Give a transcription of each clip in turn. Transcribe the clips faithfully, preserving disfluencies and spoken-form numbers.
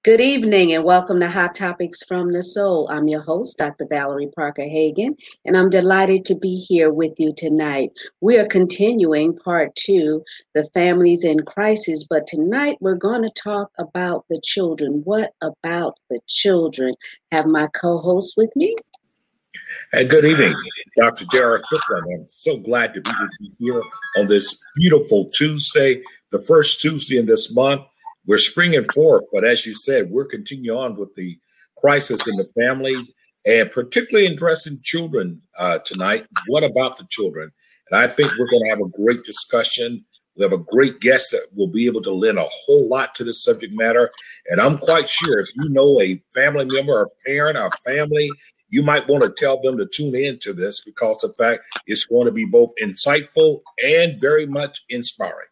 Good evening and welcome to Hot Topics from the Soul. I'm your host, Doctor Valerie Parker Hagan, and I'm delighted to be here with you tonight. We are continuing part two, the families in crisis, but tonight we're going to talk about the children. What about the children? Have my co-host with me. And good evening, Doctor Derek Cookland. I'm so glad to be with you here on this beautiful Tuesday, the first Tuesday in this month. We're springing forth, but as you said, we're continuing on with the crisis in the families and particularly addressing children uh, tonight. What about the children? And I think we're going to have a great discussion. We have a great guest that will be able to lend a whole lot to this subject matter. And I'm quite sure if you know a family member, a parent, or family, you might want to tell them to tune in to this because the fact it's going to be both insightful and very much inspiring.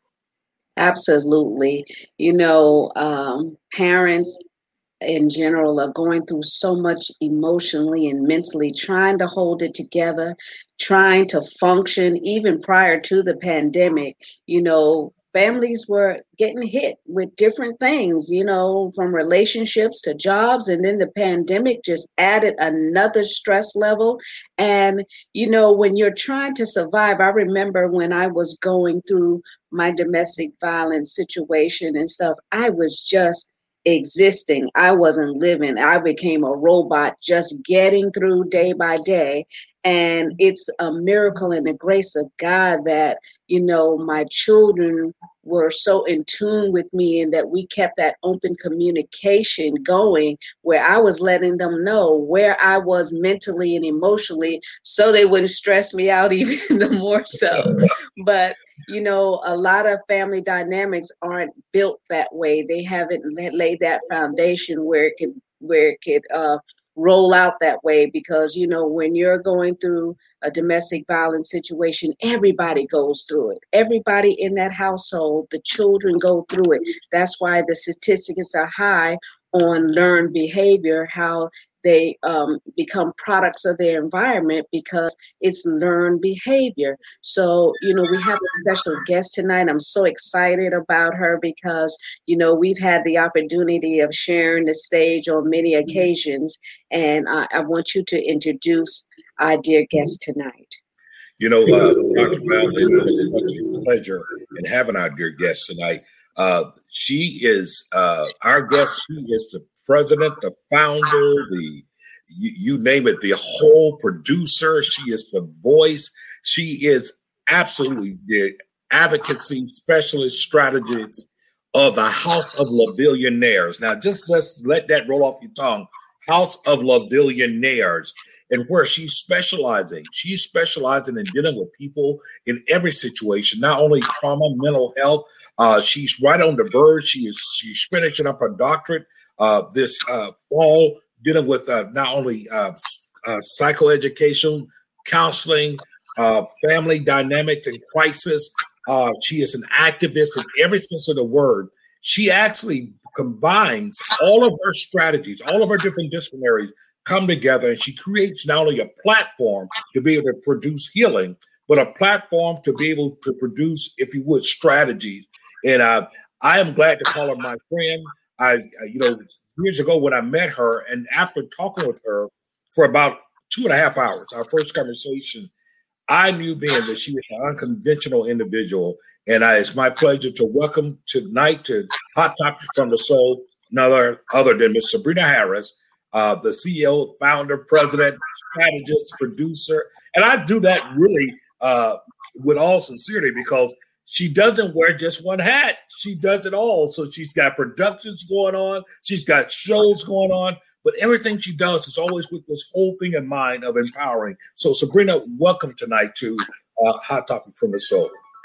Absolutely. You know, um, parents in general are going through so much emotionally and mentally, trying to hold it together, trying to function even prior to the pandemic. You know, families were getting hit with different things, you know, from relationships to jobs. And then the pandemic just added another stress level. And, you know, when you're trying to survive, I remember when I was going through my domestic violence situation and stuff, I was just existing. I wasn't living. I became a robot just getting through day by day. And it's a miracle and the grace of God that, you know, my children were so in tune with me and that we kept that open communication going where I was letting them know where I was mentally and emotionally so they wouldn't stress me out even the more so. But you know, a lot of family dynamics aren't built that way. They haven't laid that foundation where it could where it could uh, roll out that way. Because you know, when you're going through a domestic violence situation, everybody goes through it. Everybody in that household, the children go through it. That's why the statistics are high on learned behavior, how they um, become products of their environment because it's learned behavior. So, you know, we have a special guest tonight. I'm so excited about her because, you know, we've had the opportunity of sharing the stage on many occasions. And I, I want you to introduce our dear guest tonight. You know, uh, Doctor Val, it was such a pleasure in having our dear guest tonight. Uh, she is uh, our guest. She is the president, the founder, the you, you name it, the whole producer. She is the voice. She is absolutely the advocacy specialist strategist of the House of LaVillionaires. Now, just, just let that roll off your tongue. House of LaVillionaires. And where she's specializing, she's specializing in dealing with people in every situation, not only trauma, mental health. Uh, she's right on the verge. She is she's finishing up her doctorate uh, this uh, fall, dealing with uh, not only uh, uh, psychoeducation, counseling, uh, family dynamics and crisis. Uh, she is an activist in every sense of the word. She actually combines all of her strategies, all of her different disciplinaries come together, and she creates not only a platform to be able to produce healing, but a platform to be able to produce, if you would, strategies. And uh, I am glad to call her my friend. I, you know, years ago when I met her, and after talking with her for about two and a half hours, our first conversation, I knew then that she was an unconventional individual. And I, it's my pleasure to welcome tonight to Hot Topics from the Soul, another other than Miss Sabrina Harris, Uh, the C E O, founder, president, strategist, producer. And I do that really uh, with all sincerity because she doesn't wear just one hat. She does it all. So she's got productions going on. She's got shows going on. But everything she does is always with this whole thing in mind of empowering. So Sabrina, welcome tonight to uh, Hot Topic from the Soul.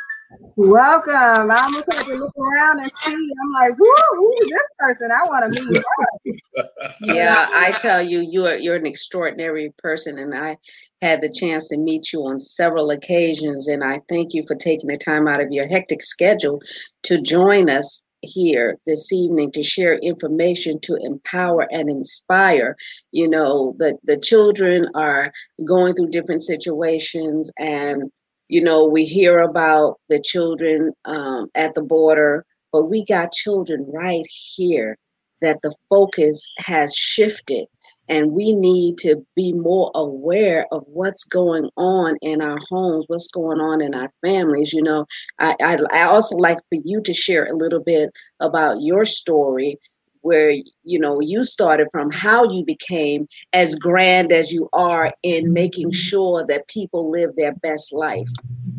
Welcome. I almost had to look around and see. I'm like, who, who is this person? I want to meet her. Yeah, I tell you, you're you're an extraordinary person, and I had the chance to meet you on several occasions, and I thank you for taking the time out of your hectic schedule to join us here this evening to share information to empower and inspire. You know, the, the children are going through different situations, and you know, we hear about the children um, at the border, but we got children right here that the focus has shifted, and we need to be more aware of what's going on in our homes, what's going on in our families. You know, I, I, I also like for you to share a little bit about your story, where, you know, you started from, how you became as grand as you are in making sure that people live their best life.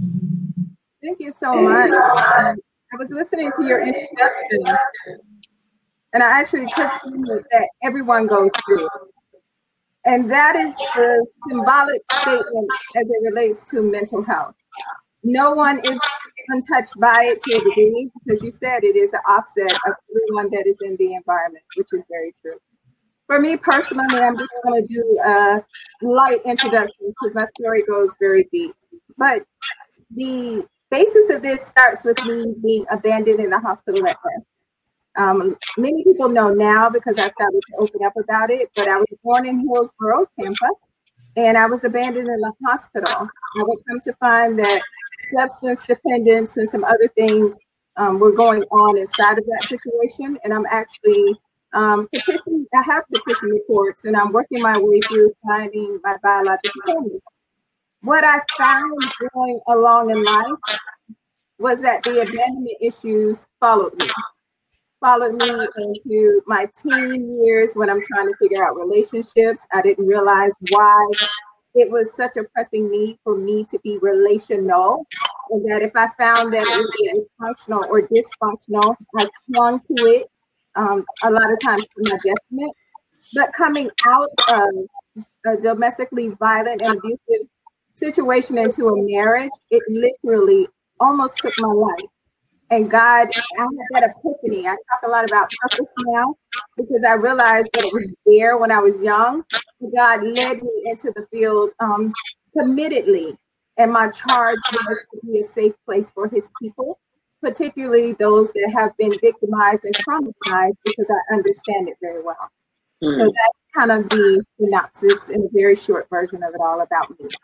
Thank you so much. Um, I was listening to your introduction, and I actually took that everyone goes through. And that is the symbolic statement as it relates to mental health. No one is untouched by it to a degree, because you said it is an offset of everyone that is in the environment, which is very true. For me personally, I'm just going to do a light introduction because my story goes very deep. But the basis of this starts with me being abandoned in the hospital at birth. Um, many people know now because I started to open up about it, but I was born in Hillsborough, Tampa, and I was abandoned in the hospital. I would come to find that substance dependence and some other things um, were going on inside of that situation, and I'm actually um, petitioning, I have petition reports, and I'm working my way through finding my biological family. What I found going along in life was that the abandonment issues followed me. followed me into my teen years when I'm trying to figure out relationships. I didn't realize why it was such a pressing need for me to be relational, and that if I found that it was functional or dysfunctional, I clung to it, um, a lot of times to my detriment. But coming out of a domestically violent and abusive situation into a marriage, it literally almost took my life. And God, I had that epiphany. I talk a lot about purpose now because I realized that it was there when I was young. God led me into the field um, committedly, and my charge was to be a safe place for his people, particularly those that have been victimized and traumatized, because I understand it very well. Mm. So that's kind of the synopsis in a very short version of it all about me.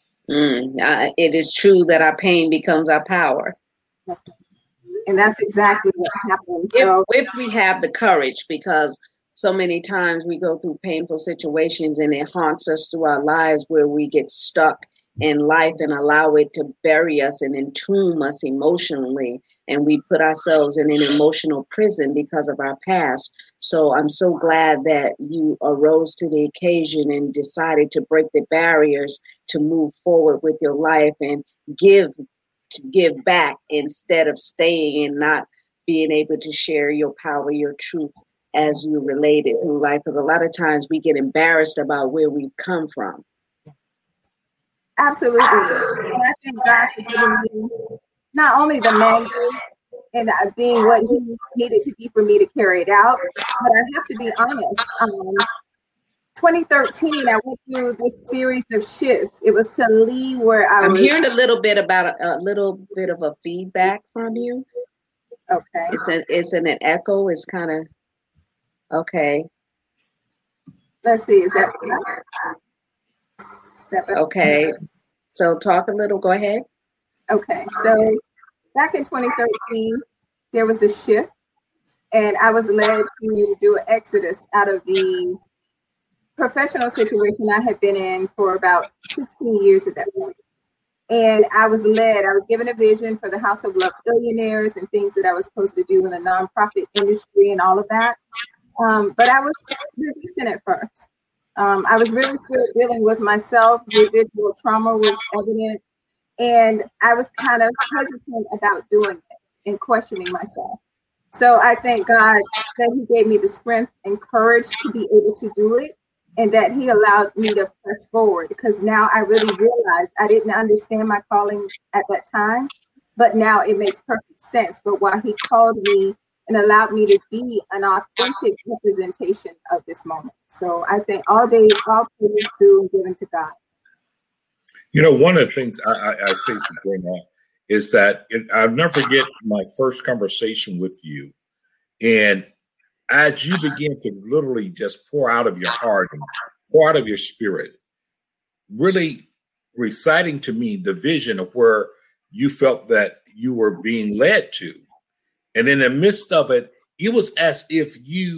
Mm. Uh, it is true that our pain becomes our power. Yes. And that's exactly what happened. If, so, if we have the courage, because so many times we go through painful situations and it haunts us through our lives, where we get stuck in life and allow it to bury us and entomb us emotionally. And we put ourselves in an emotional prison because of our past. So I'm so glad that you arose to the occasion and decided to break the barriers to move forward with your life and give to give back instead of staying and not being able to share your power, your truth as you relate it through life. Because a lot of times we get embarrassed about where we've come from. Absolutely. And I thank God for giving me not only the mandate and uh, being what he needed to be for me to carry it out, but I have to be honest. Um, twenty thirteen, I went through this series of shifts. It was to leave where I I'm was. I'm hearing a little bit about a, a little bit of a feedback from you. Okay. It's an it's in an echo. It's kind of okay. Let's see. Is that, is that better? Okay? So talk a little. Go ahead. Okay. So back in twenty thirteen, there was a shift, and I was led to do an exodus out of the professional situation I had been in for about sixteen years at that point. And I was led, I was given a vision for the House of Love Billionaires and things that I was supposed to do in the nonprofit industry and all of that. Um, but I was resistant at first. Um, I was really still dealing with myself. Residual trauma was evident. And I was kind of hesitant about doing it and questioning myself. So I thank God that he gave me the strength and courage to be able to do it, and that he allowed me to press forward, because now I really realize I didn't understand my calling at that time, but now it makes perfect sense for why he called me and allowed me to be an authentic representation of this moment. So I think all day, all praise due and given to God. You know, one of the things I, I, I say to Brenda is that it, I'll never forget my first conversation with you. And as you begin to literally just pour out of your heart and pour out of your spirit, really reciting to me the vision of where you felt that you were being led to. And in the midst of it, it was as if you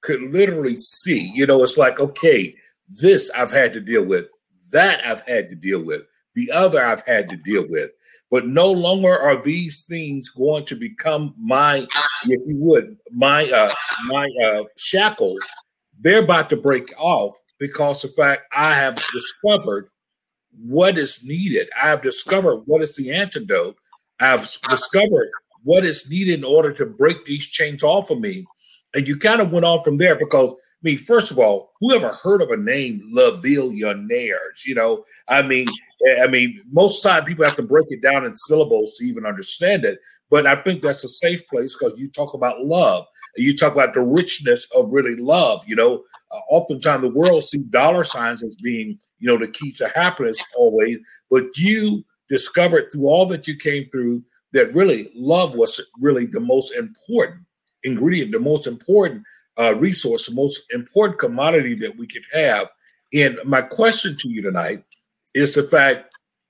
could literally see, you know, it's like, okay, this I've had to deal with, that I've had to deal with, the other I've had to deal with. But no longer are these things going to become my, if you would, my uh, my uh, shackles. They're about to break off because of the fact I have discovered what is needed. I have discovered what is the antidote. I've discovered what is needed in order to break these chains off of me. And you kind of went on from there because, I mean, first of all, who ever heard of a name, La Villionaires? You know, I mean, I mean, most time people have to break it down in syllables to even understand it. But I think that's a safe place because you talk about love. You talk about the richness of really love. You know, uh, oftentimes the world see dollar signs as being, you know, the key to happiness always. But you discovered through all that you came through that really love was really the most important ingredient, the most important uh, resource, the most important commodity that we could have. And my question to you tonight is the fact,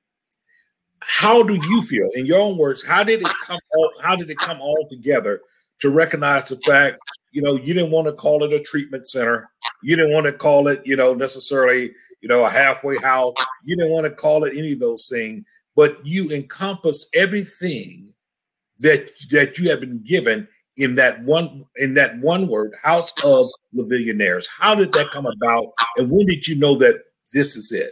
how do you feel, in your own words, how did it come all, how did it come all together to recognize the fact, you know, you didn't want to call it a treatment center. You didn't want to call it, you know, necessarily, you know, a halfway house. You didn't want to call it any of those things, but you encompass everything that that you have been given in that one in that one word, House of the Villionaires. How did that come about, and when did you know that this is it?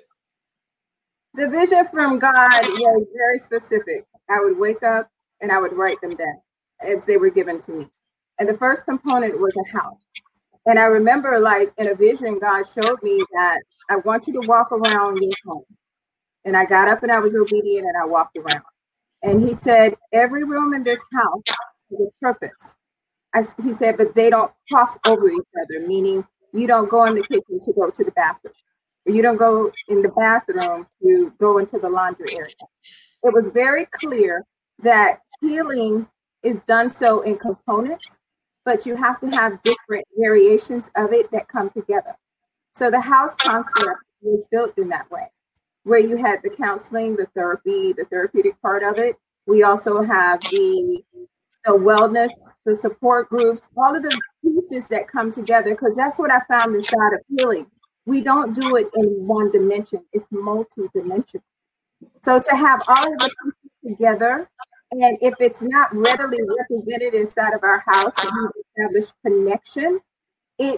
The vision from God was very specific. I would wake up and I would write them down as they were given to me. And the first component was a house. And I remember, like, in a vision, God showed me that I want you to walk around your home. And I got up and I was obedient and I walked around. And he said, every room in this house has a purpose. I, he said, but they don't cross over each other, meaning you don't go in the kitchen to go to the bathroom. Or you don't go in the bathroom to go into the laundry area. It was very clear that healing is done so in components, but you have to have different variations of it that come together. So the house concept was built in that way, where you had the counseling, the therapy, the therapeutic part of it. We also have the, the wellness, the support groups, all of the pieces that come together, because that's what I found inside of healing. We don't do it in one dimension. It's multi-dimensional. So to have all of the pieces together, and if it's not readily represented inside of our house and we establish connections, it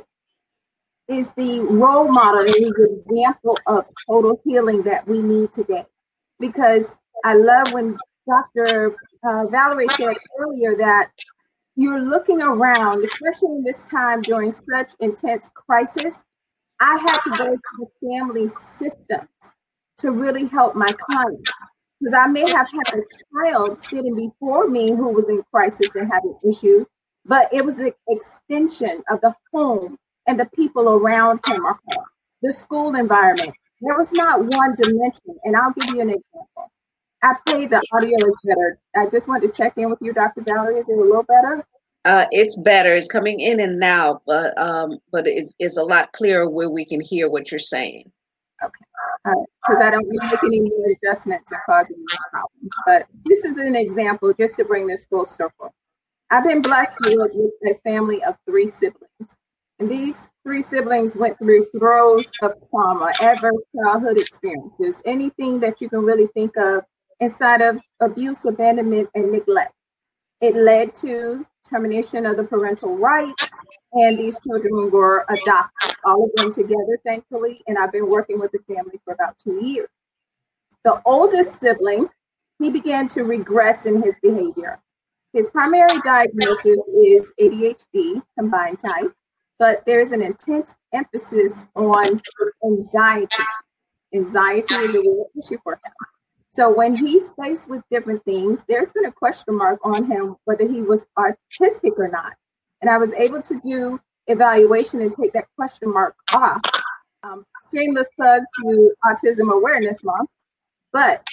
is the role model and is the example of total healing that we need today. Because I love when Doctor Uh, Valerie said earlier that you're looking around, especially in this time during such intense crisis. I had to go to the family systems to really help my clients, because I may have had a child sitting before me who was in crisis and having issues, but it was an extension of the home and the people around him or her, the school environment. There was not one dimension. And I'll give you an example. I played the audio is better. I just wanted to check in with you, Doctor Valerie. Is it a little better? Uh, it's better. It's coming in and out, but um, but it's it's a lot clearer where we can hear what you're saying. Okay, all right. Because I don't need to make any more adjustments and cause any more problems. But this is an example just to bring this full circle. I've been blessed with, with a family of three siblings, and these three siblings went through throes of trauma, adverse childhood experiences, anything that you can really think of inside of abuse, abandonment, and neglect. It led to termination of the parental rights, and these children were adopted, all of them together, thankfully, and I've been working with the family for about two years. The oldest sibling, he began to regress in his behavior. His primary diagnosis is A D H D, combined type, but there's an intense emphasis on anxiety. Anxiety is a real issue for him. So when he's faced with different things, there's been a question mark on him whether he was autistic or not. And I was able to do evaluation and take that question mark off. Um, shameless plug to Autism Awareness Month. But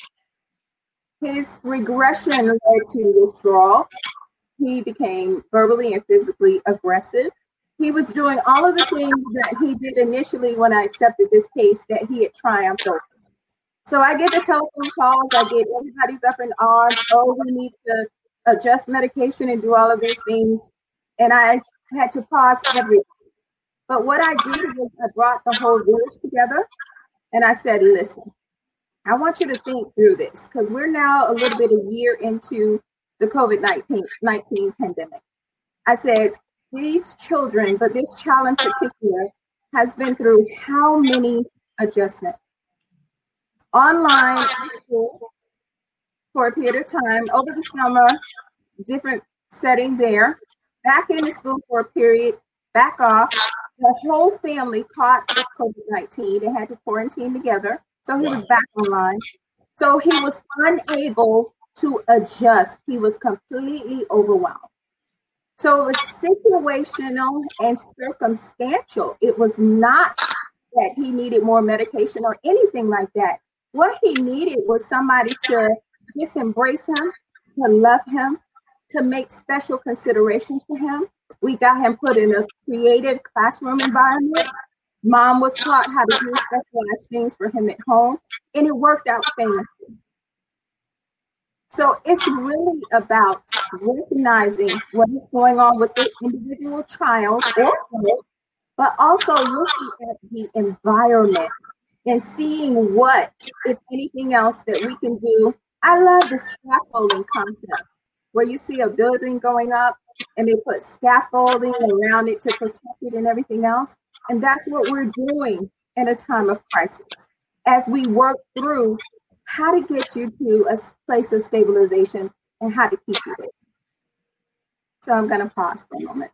his regression led to withdrawal. He became verbally and physically aggressive. He was doing all of the things that he did initially when I accepted this case that he had triumphed over. So I get the telephone calls, I get everybody's up in arms, oh, we need to adjust medication and do all of these things. And I had to pause everything. But what I did was I brought the whole village together and I said, listen, I want you to think through this because we're now a little bit a year into the COVID nineteen pandemic. I said, these children, but this child in particular, has been through how many adjustments? Online for a period of time, over the summer, different setting there, back into school for a period, back off. The whole family caught with COVID nineteen. They had to quarantine together. So he wow. was back online. So he was unable to adjust. He was completely overwhelmed. So it was situational and circumstantial. It was not that he needed more medication or anything like that. What he needed was somebody to just embrace him, to love him, to make special considerations for him. We got him put in a creative classroom environment. Mom was taught how to do specialized things for him at home, and it worked out famously. So it's really about recognizing what is going on with the individual child or adult, but also looking at the environment and seeing what, if anything else, that we can do. I love the scaffolding concept, where you see a building going up and they put scaffolding around it to protect it and everything else. And that's what we're doing in a time of crisis as we work through how to get you to a place of stabilization and how to keep you there. So I'm going to pause for a moment.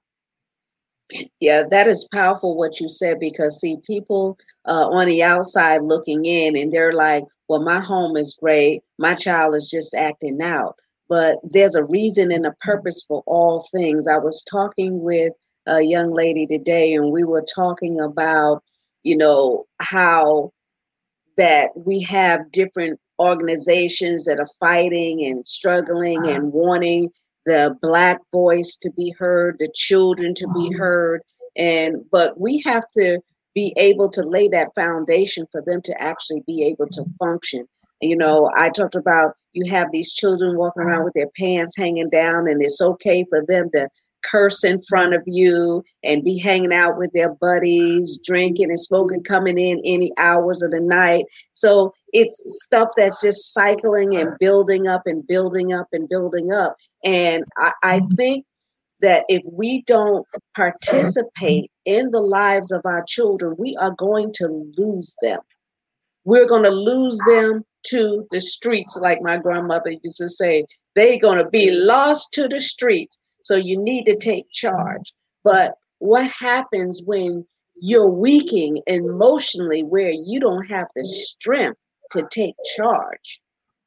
Yeah, that is powerful what you said, because see, people uh, on the outside looking in and they're like, well, my home is great. My child is just acting out. But there's a reason and a purpose for all things. I was talking with a young lady today and we were talking about, you know, how that we have different organizations that are fighting and struggling and wanting the Black voice to be heard, the children to be heard. And but we have to be able to lay that foundation for them to actually be able to function. You know, I talked about you have these children walking around with their pants hanging down, and it's okay for them to curse in front of you and be hanging out with their buddies, drinking and smoking, coming in any hours of the night. So it's stuff that's just cycling and building up and building up and building up. And I, I think that if we don't participate in the lives of our children, we are going to lose them. We're going to lose them to the streets, like my grandmother used to say. They're going to be lost to the streets. So you need to take charge. But what happens when you're weakening emotionally, where you don't have the strength to take charge?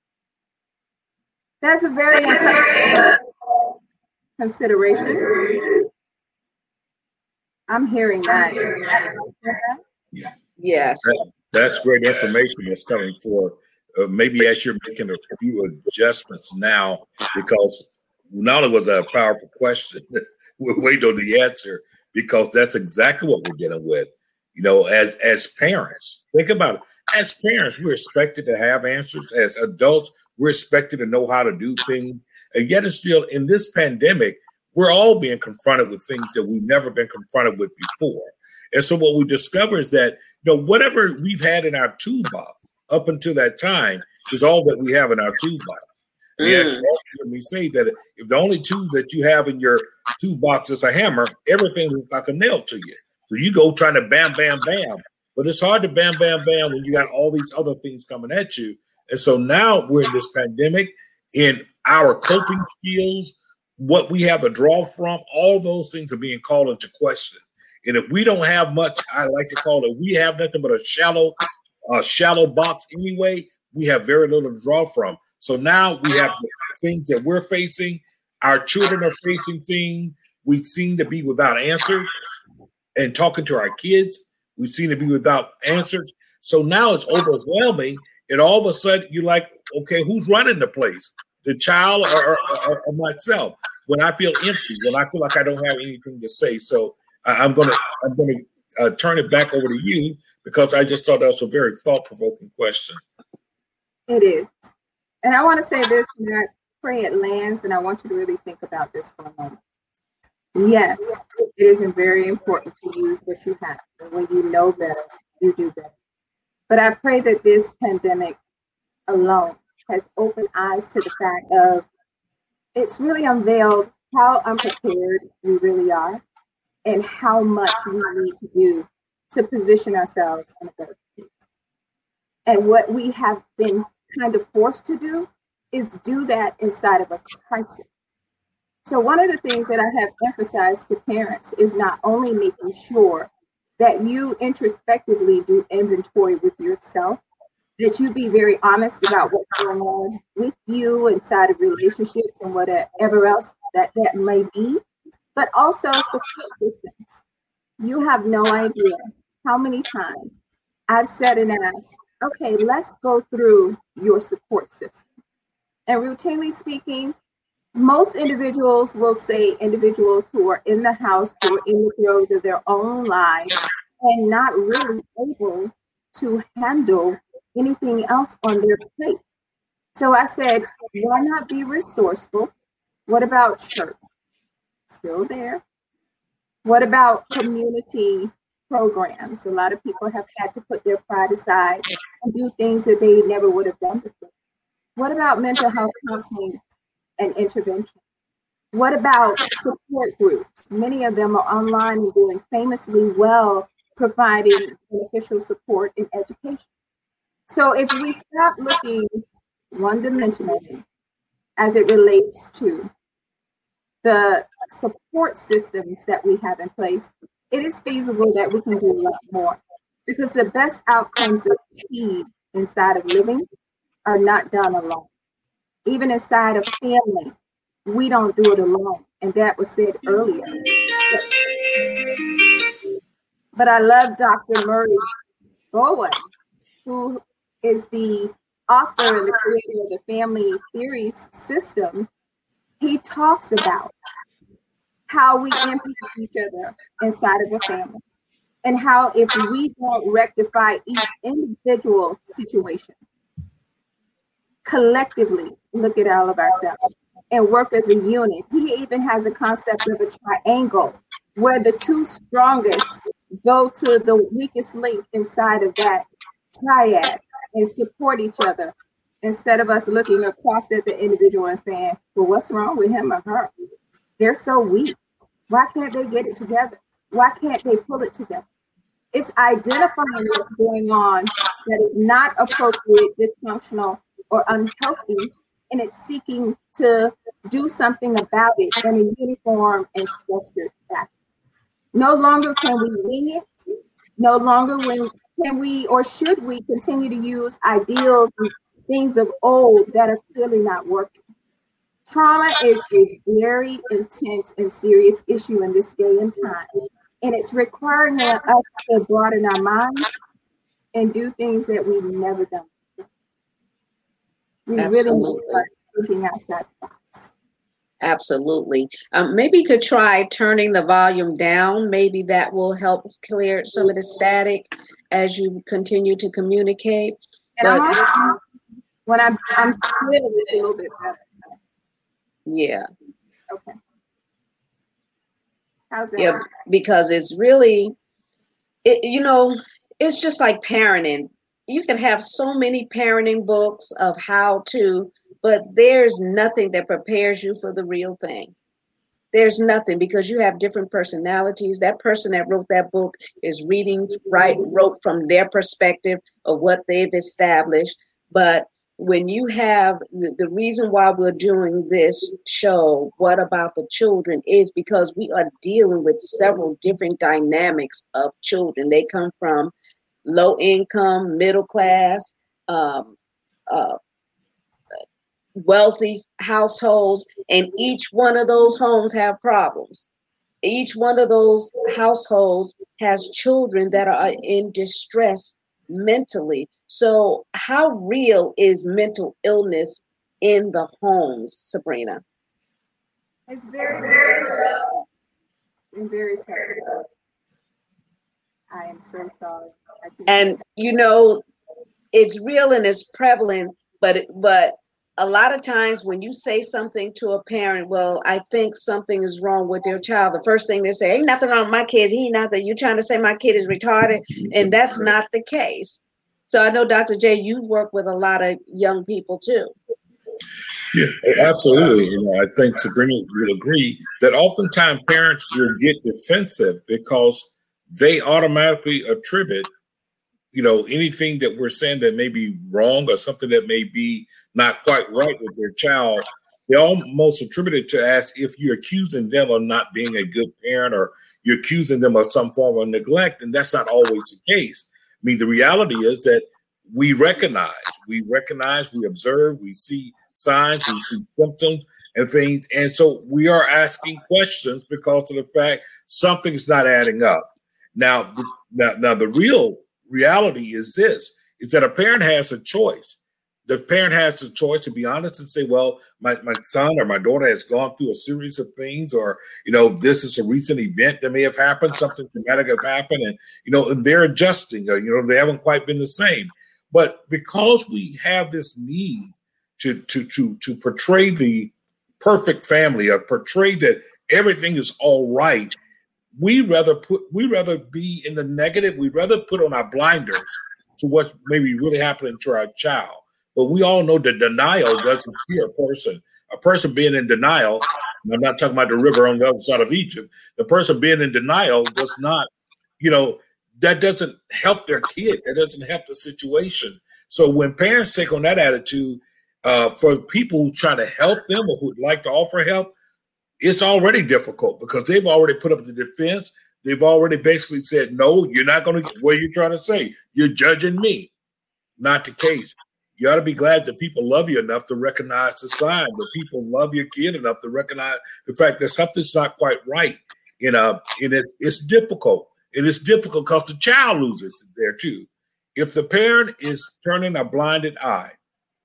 That's a very insightful consideration. I'm hearing that. Yeah. Yes. That, that's great information that's coming forward. Uh, maybe as you're making a few adjustments now, because not only was that a powerful question, we're waiting on the answer, because that's exactly what we're dealing with. You know, as as parents, think about it. As parents, we're expected to have answers. As adults, we're expected to know how to do things. And yet it's still, in this pandemic, we're all being confronted with things that we've never been confronted with before. And so what we discover is that, you know, whatever we've had in our toolbox up until that time is all that we have in our toolbox. Mm. Yes, let me say that if the only tool that you have in your toolbox is a hammer, everything looks like a nail to you. So you go trying to bam, bam, bam. But it's hard to bam, bam, bam when you got all these other things coming at you. And so now we're in this pandemic, in our coping skills, what we have to draw from, all those things are being called into question. And if we don't have much, I like to call it, we have nothing but a shallow, uh, shallow box anyway, we have very little to draw from. So now we have things that we're facing. Our children are facing things. We seem to be without answers. And talking to our kids, we seem to be without answers. So now it's overwhelming. And all of a sudden you're like, okay, who's running the place? The child or, or, or myself? When I feel empty, when I feel like I don't have anything to say. So I'm gonna I'm gonna uh, turn it back over to you, because I just thought that was a very thought-provoking question. It is. And I want to say this, and I pray it lands, and I want you to really think about this for a moment. Yes, it is very important to use what you have. And when you know better, you do better. But I pray that this pandemic alone has opened eyes to the fact of it's really unveiled how unprepared we really are and how much we need to do to position ourselves in a better place. And what we have been kind of forced to do is do that inside of a crisis. So one of the things that I have emphasized to parents is not only making sure that you introspectively do inventory with yourself, that you be very honest about what's going on with you inside of relationships and whatever else that that may be, but also support systems. You have no idea how many times I've said and asked, okay, let's go through your support system. And routinely speaking, most individuals will say individuals who are in the house, who are in the throes of their own lives and not really able to handle anything else on their plate. So I said, why not be resourceful? What about church? Still there. What about community programs? A lot of people have had to put their pride aside and do things that they never would have done before. What about mental health counseling and intervention? What about support groups? Many of them are online and doing famously well, providing beneficial support and education. So if we stop looking one-dimensionally as it relates to the support systems that we have in place, it is feasible that we can do a lot more, because the best outcomes achieved inside of living are not done alone. Even inside of family, we don't do it alone. And that was said earlier. But I love Doctor Murray Bowen, who is the author and the creator of the family theories system. He talks about how we impact each other inside of a family, and how if we don't rectify each individual situation, collectively look at all of ourselves and work as a unit. He even has a concept of a triangle where the two strongest go to the weakest link inside of that triad and support each other, instead of us looking across at the individual and saying, well, what's wrong with him or her? They're so weak. Why can't they get it together? Why can't they pull it together? It's identifying what's going on that is not appropriate, dysfunctional, or unhealthy, and it's seeking to do something about it in a uniform and structured fashion. No longer can we wing it. No longer can we or should we continue to use ideals and things of old that are clearly not working. Trauma is a very intense and serious issue in this day and time, and it's requiring us to broaden our minds and do things that we've never done. We Absolutely. really need to start thinking outside the box. Absolutely. Um, maybe to try turning the volume down, maybe that will help clear some of the static as you continue to communicate. And but, I'm also, when I'm, I'm still a little bit better. Yeah. Okay. How's that? Yeah, because it's really, it, you know, it's just like parenting. You can have so many parenting books of how to, but there's nothing that prepares you for the real thing. There's nothing, because you have different personalities. That person that wrote that book is reading, right, wrote from their perspective of what they've established. But when you have the, the reason why we're doing this show, What About the Children, is because we are dealing with several different dynamics of children. They come from low income, middle class, um, uh, wealthy households, and each one of those homes have problems. Each one of those households has children that are in distress mentally. So how real is mental illness in the homes, Sabrina? It's very, very real and very prevalent. I am so sorry. And you know, it's real and it's prevalent, but but a lot of times when you say something to a parent, well, I think something is wrong with their child, the first thing they say, ain't nothing wrong with my kids. He ain't nothing. You trying to say my kid is retarded? And that's not the case. So I know, Doctor J, you work with a lot of young people too. Yeah, absolutely. You know, I think Sabrina will agree that oftentimes parents will get defensive because they automatically attribute, you know, anything that we're saying that may be wrong or something that may be not quite right with their child. They almost attribute it to as if you're accusing them of not being a good parent or you're accusing them of some form of neglect, and that's not always the case. I mean, the reality is that we recognize, we recognize, we observe, we see signs, we see symptoms and things. And so we are asking questions because of the fact something's not adding up. Now, the, now, now the real reality is this, is that a parent has a choice. The parent has a choice to be honest and say, well, my, my son or my daughter has gone through a series of things, or, you know, this is a recent event that may have happened, something traumatic have happened, and, you know, and they're adjusting, or, you know, they haven't quite been the same. But because we have this need to to to to portray the perfect family, or portray that everything is all right, we rather put we rather be in the negative. We'd rather put on our blinders to what may be really happening to our child. But we all know that denial doesn't cure a person. A person being in denial, and I'm not talking about the river on the other side of Egypt. The person being in denial does not, you know, that doesn't help their kid. That doesn't help the situation. So when parents take on that attitude, uh, for people who try to help them or who'd like to offer help, it's already difficult because they've already put up the defense. They've already basically said, no, you're not going to, what are you trying to say? You're judging me. Not the case. You ought to be glad that people love you enough to recognize the sign, that people love your kid enough to recognize the fact that something's not quite right. You know, and it's, it's difficult. And it's difficult because the child loses there too. If the parent is turning a blinded eye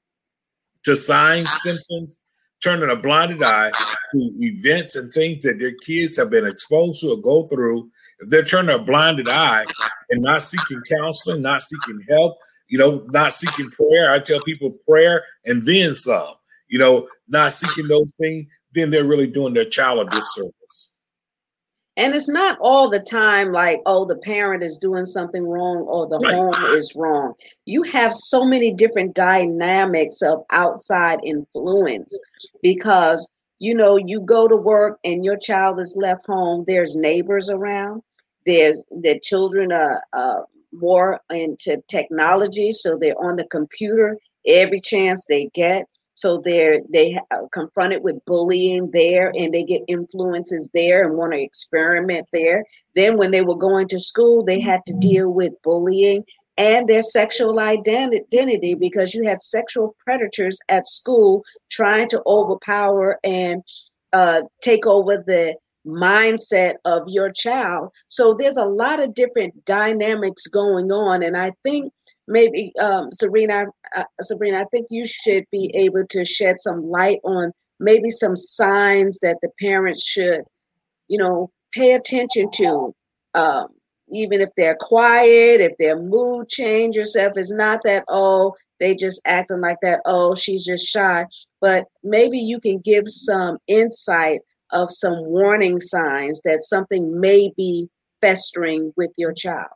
to signs, symptoms, turning a blinded eye to events and things that their kids have been exposed to or go through, if they're turning a blinded eye and not seeking counseling, not seeking help, you know, not seeking prayer. I tell people prayer and then some, you know, not seeking those things, then they're really doing their child a disservice. And it's not all the time like, oh, the parent is doing something wrong or the right. home is wrong. You have so many different dynamics of outside influence because, you know, you go to work and your child is left home. There's neighbors around. There's the children are uh, more into technology. So they're on the computer every chance they get. So they're they are confronted with bullying there, and they get influences there and want to experiment there. Then when they were going to school, they had to deal with bullying and their sexual identity because you had sexual predators at school trying to overpower and uh, take over the mindset of your child. So there's a lot of different dynamics going on. And I think maybe, um, Sabrina, uh, Sabrina, I think you should be able to shed some light on maybe some signs that the parents should, you know, pay attention to, um, even if they're quiet, if their mood change yourself. It's not that, oh, they just acting like that, oh, she's just shy. But maybe you can give some insight of some warning signs that something may be festering with your child.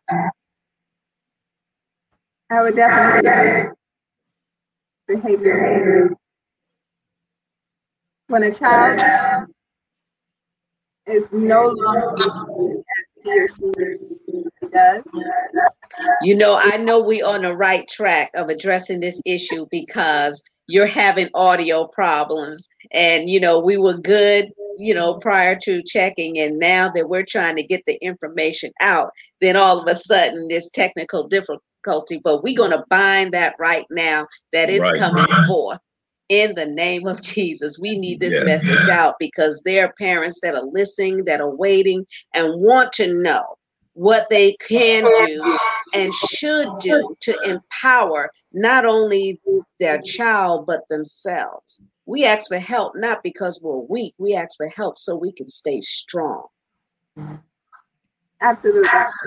I would definitely say behavior. When a child is no longer as he or she does. You know, I know we're on the right track of addressing this issue because you're having audio problems. And, you know, we were good, you know, prior to checking. And now that we're trying to get the information out, then all of a sudden there's technical difficulty. But we're going to bind that right now that it's right. coming forth. In the name of Jesus, we need this yes. message out because there are parents that are listening, that are waiting and want to know what they can do and should do to empower not only their child, but themselves. We ask for help, not because we're weak. We ask for help so we can stay strong. Absolutely.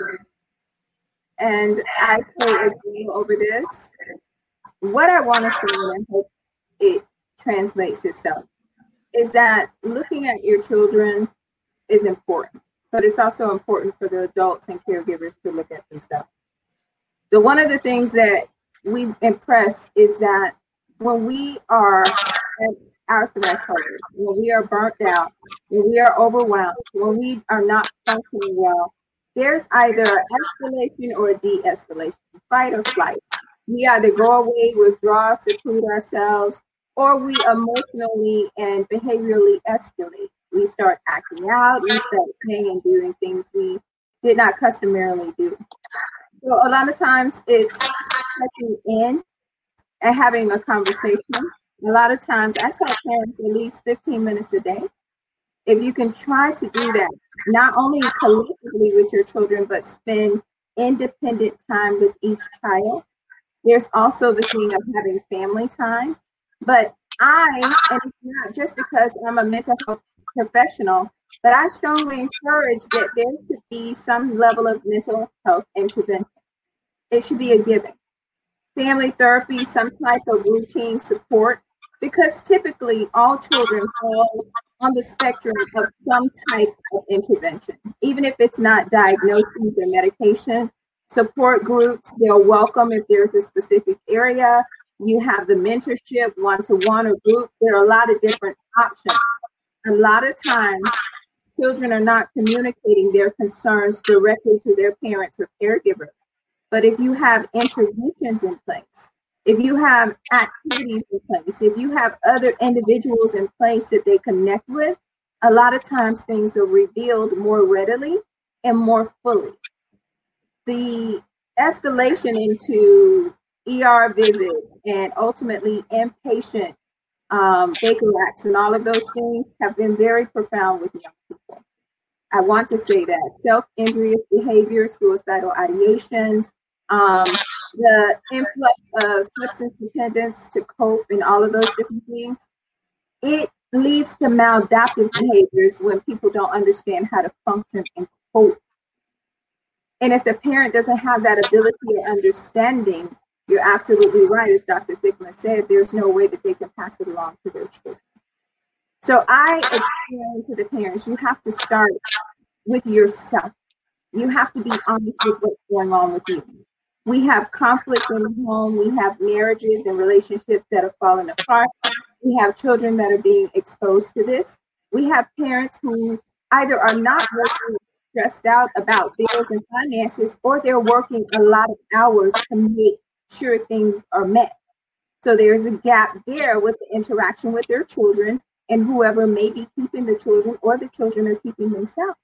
And I pray as we go over this, what I want to say, and I hope it translates itself is that looking at your children is important, but it's also important for the adults and caregivers to look at themselves. So one of the things that we impress is that when we are at our threshold, when we are burnt out, when we are overwhelmed, when we are not functioning well, there's either escalation or de-escalation, fight or flight. We either go away, withdraw, seclude ourselves, or we emotionally and behaviorally escalate. We start acting out, we start saying and doing things we did not customarily do. So a lot of times it's checking in and having a conversation. A lot of times I tell parents at least fifteen minutes a day. If you can try to do that, not only collectively with your children, but spend independent time with each child. There's also the thing of having family time. But I, and it's not just because I'm a mental health professional, but I strongly encourage that there should be some level of mental health intervention. It should be a given. Family therapy, some type of routine support, because typically all children fall on the spectrum of some type of intervention, even if it's not diagnosis or medication. Support groups, they're welcome if there's a specific area. You have the mentorship, one-to-one or group. There are a lot of different options. A lot of times, children are not communicating their concerns directly to their parents or caregivers. But if you have interventions in place, if you have activities in place, if you have other individuals in place that they connect with, a lot of times things are revealed more readily and more fully. The escalation into E R visits and ultimately inpatient um, Baker Acts and all of those things have been very profound with young people. I want to say that self-injurious behavior, suicidal ideations, um, the influx of substance dependence to cope and all of those different things, it leads to maladaptive behaviors when people don't understand how to function and cope. And if the parent doesn't have that ability or understanding, you're absolutely right. As Doctor Thigpen said, there's no way that they can pass it along to their children. So I explain to the parents, you have to start with yourself. You have to be honest with what's going on with you. We have conflict in the home. We have marriages and relationships that are falling apart. We have children that are being exposed to this. We have parents who either are not working, stressed out about bills and finances, or they're working a lot of hours to make sure things are met. So there's a gap there with the interaction with their children and whoever may be keeping the children or the children are keeping themselves.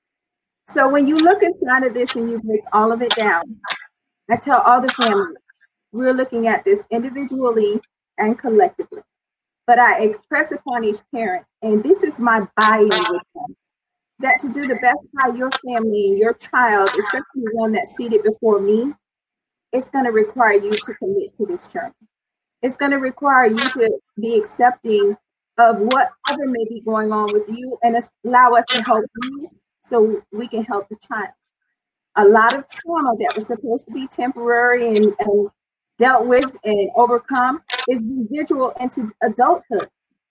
So when you look inside of this and you break all of it down, I tell all the families, we're looking at this individually and collectively. But I impress upon each parent, and this is my buy-in with them, that to do the best by your family and your child, especially the one that's seated before me, it's going to require you to commit to this journey. It's going to require you to be accepting of what other may be going on with you and allow us to help you so we can help the child. A lot of trauma that was supposed to be temporary and, and dealt with and overcome is residual into adulthood.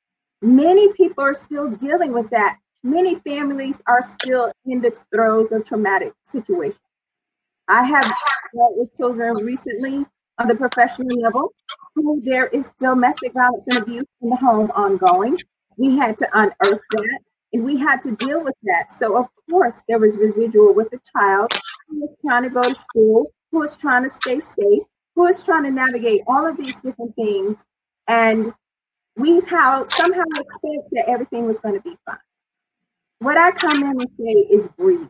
Many people are still dealing with that. Many families are still in the throes of traumatic situations. I have dealt with children recently on the professional level who there is domestic violence and abuse in the home ongoing. We had to unearth that and we had to deal with that. So of course there was residual with the child who was trying to go to school, who was trying to stay safe, who was trying to navigate all of these different things. And we how somehow expect that everything was going to be fine. What I come in and say is breathe.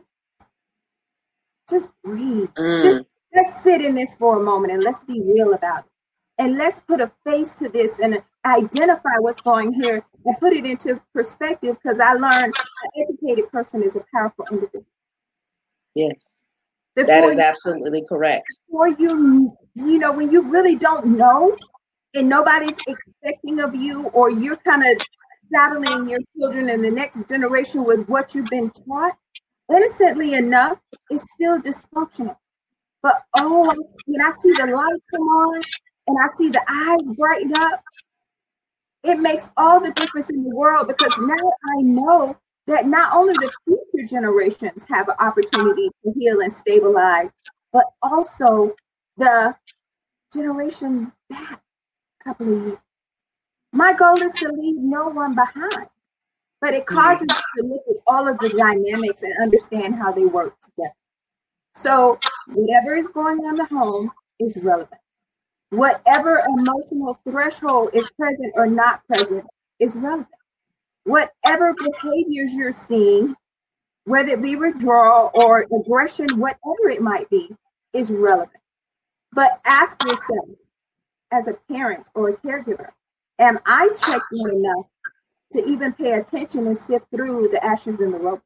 Just breathe. Mm. Just let's sit in this for a moment and let's be real about it. And let's put a face to this and identify what's going here and put it into perspective, because I learned an educated person is a powerful individual. Yes, before that is you, absolutely correct. Before you, you know, when you really don't know and nobody's expecting of you, or you're kind of saddling your children and the next generation with what you've been taught, innocently enough, it's still dysfunctional. But oh, when I see the light come on and I see the eyes brighten up, it makes all the difference in the world, because now I know that not only the future generations have an opportunity to heal and stabilize, but also the generation back a couple of years. My goal is to leave no one behind, but it causes us to look at all of the dynamics and understand how they work together. So whatever is going on in the home is relevant. Whatever emotional threshold is present or not present is relevant. Whatever behaviors you're seeing, whether it be withdrawal or aggression, whatever it might be, is relevant. But ask yourself, as a parent or a caregiver, am I checked in enough to even pay attention and sift through the ashes in the rope?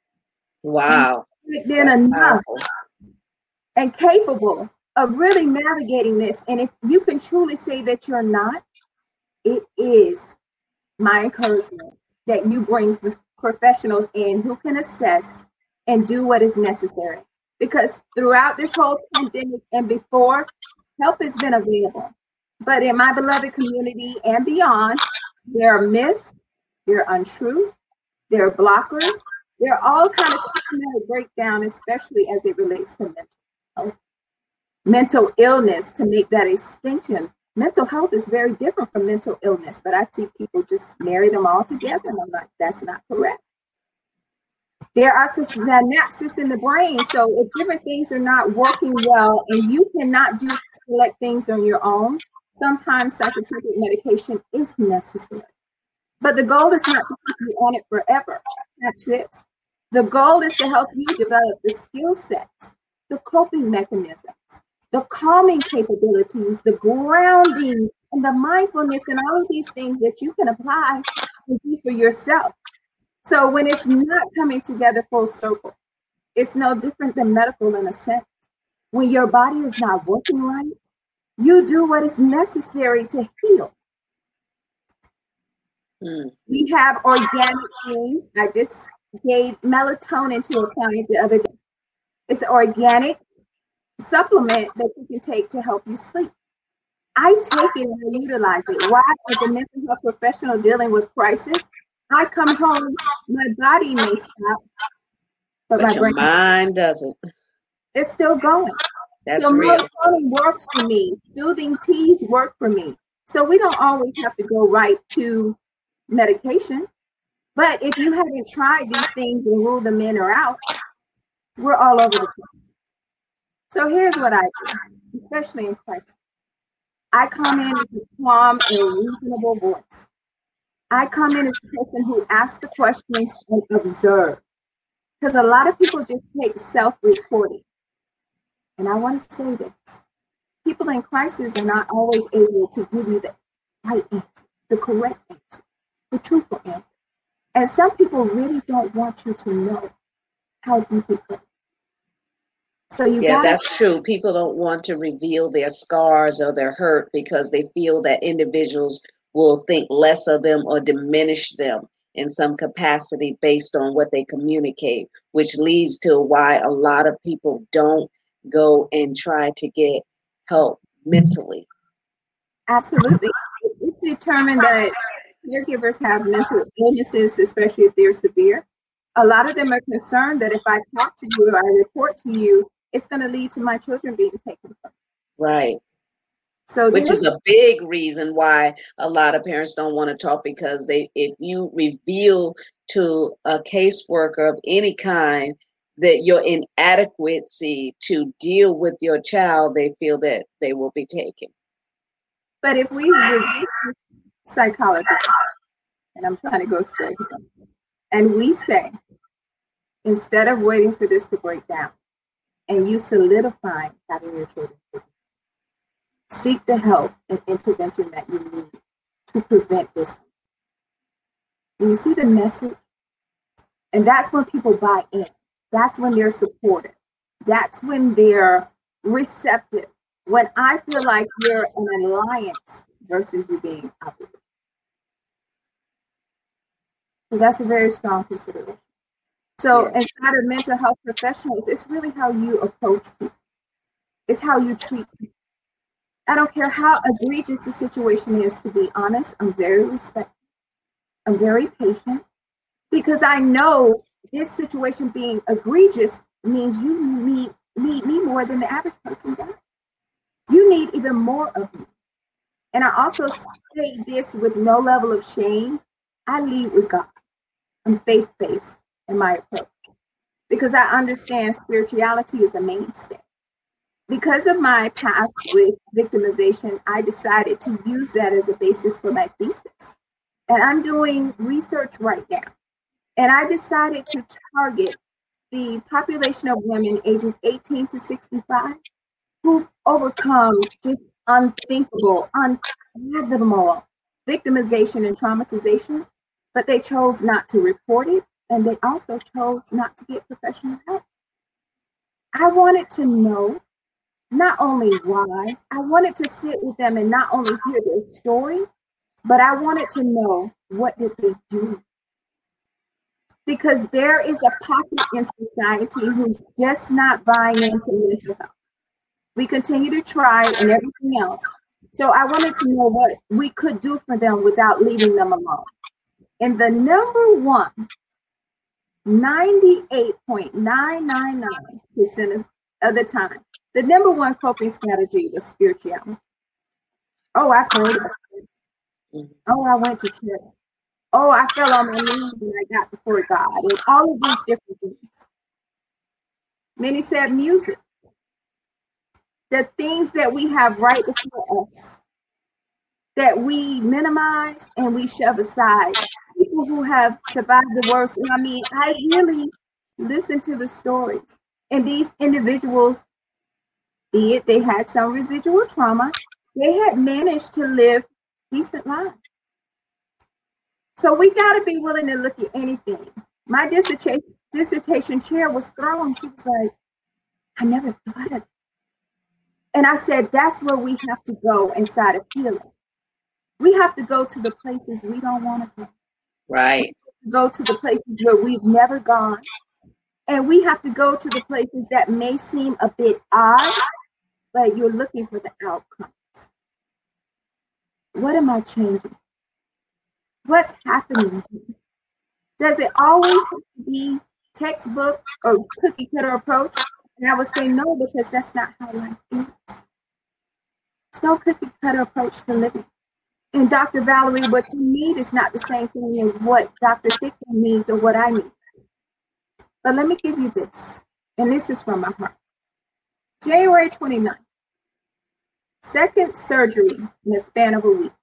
Wow. And then enough powerful. And capable of really navigating this. And if you can truly say that you're not, it is my encouragement that you bring professionals in who can assess and do what is necessary. Because throughout this whole pandemic and before, help has been available. But in my beloved community and beyond, there are myths, there are untruths, there are blockers, there are all kinds of systematic breakdown, especially as it relates to mental health. Mental illness, to make that extension. Mental health is very different from mental illness, but I see people just marry them all together, and I'm like, that's not correct. There are some synapses in the brain, so if different things are not working well and you cannot do select things on your own, sometimes psychotropic medication is necessary. But the goal is not to keep you on it forever. That's this. The goal is to help you develop the skill sets, the coping mechanisms, the calming capabilities, the grounding, and the mindfulness, and all of these things that you can apply to do for yourself. So when it's not coming together full circle, it's no different than medical in a sense. When your body is not working right, you do what is necessary to heal. Mm. We have organic things. I just gave melatonin to a client the other day. It's an organic supplement that you can take to help you sleep. I take it and I utilize it. Why? As a mental health professional dealing with crisis, I come home, my body may stop, but, but my your brain mind doesn't. It's still going. That's so real. Melatonin works for me. Soothing teas work for me. So we don't always have to go right to medication. But if you haven't tried these things and ruled them in or out, we're all over the place. So here's what I do, especially in crisis. I come in with a calm and reasonable voice. I come in as a person who asks the questions and observe. Because a lot of people just take self-reporting. And I want to say this. People in crisis are not always able to give you the right answer, the correct answer, the truthful answer. And some people really don't want you to know how deep it goes. So you yeah, gotta, that's true. People don't want to reveal their scars or their hurt because they feel that individuals will think less of them or diminish them in some capacity based on what they communicate, which leads to why a lot of people don't go and try to get help mentally. Absolutely. It's determined that caregivers have mental illnesses, especially if they're severe. A lot of them are concerned that if I talk to you or I report to you, it's going to lead to my children being taken from. Right. So which is a big reason why a lot of parents don't want to talk, because they, if you reveal to a caseworker of any kind that your inadequacy to deal with your child, they feel that they will be taken. But if we review psychology, and I'm trying to go straight, and we say, instead of waiting for this to break down, and you solidify having your children, seek the help and intervention that you need to prevent this. And you see the message? And that's when people buy in. That's when they're supportive. That's when they're receptive. When I feel like you're an alliance versus you being opposite. So that's a very strong consideration. So yeah. Inside of mental health professionals, it's really how you approach people. It's how you treat people. I don't care how egregious the situation is, to be honest. I'm very respectful. I'm very patient because I know this situation being egregious means you need, need me more than the average person does. You need even more of me. And I also say this with no level of shame. I lead with God. I'm faith-based in my approach because I understand spirituality is a mainstay. Because of my past with victimization, I decided to use that as a basis for my thesis. And I'm doing research right now. And I decided to target the population of women ages eighteen to sixty-five who've overcome just unthinkable, unfathomable victimization and traumatization, but they chose not to report it. And they also chose not to get professional help. I wanted to know not only why, I wanted to sit with them and not only hear their story, but I wanted to know what did they do? Because there is a pocket in society who's just not buying into mental health. We continue to try and everything else. So I wanted to know what we could do for them without leaving them alone. And the number one, ninety-eight point nine nine nine percent of the time, the number one coping strategy was spirituality. Oh, I prayed about it. Oh, I went to church. Oh, I fell on my knees and I got before God. And all of these different things. Many said music. The things that we have right before us that we minimize and we shove aside. People who have survived the worst. And I mean, I really listen to the stories. And these individuals, be it they had some residual trauma, they had managed to live decent lives. So we got to be willing to look at anything. My dissertation, dissertation chair was thrown. She was like, I never thought of it. And I said, that's where we have to go inside of healing. We have to go to the places we don't want to go. Right. Go to the places where we've never gone. And we have to go to the places that may seem a bit odd, but you're looking for the outcomes. What am I changing? What's happening? Does it always have to be textbook or cookie cutter approach? And I would say no, because that's not how life is. It's no cookie cutter approach to living. And Doctor Valerie, what you need is not the same thing as what Doctor Thicklin needs or what I need. But let me give you this, and this is from my heart. January twenty-ninth, second surgery in the span of a week.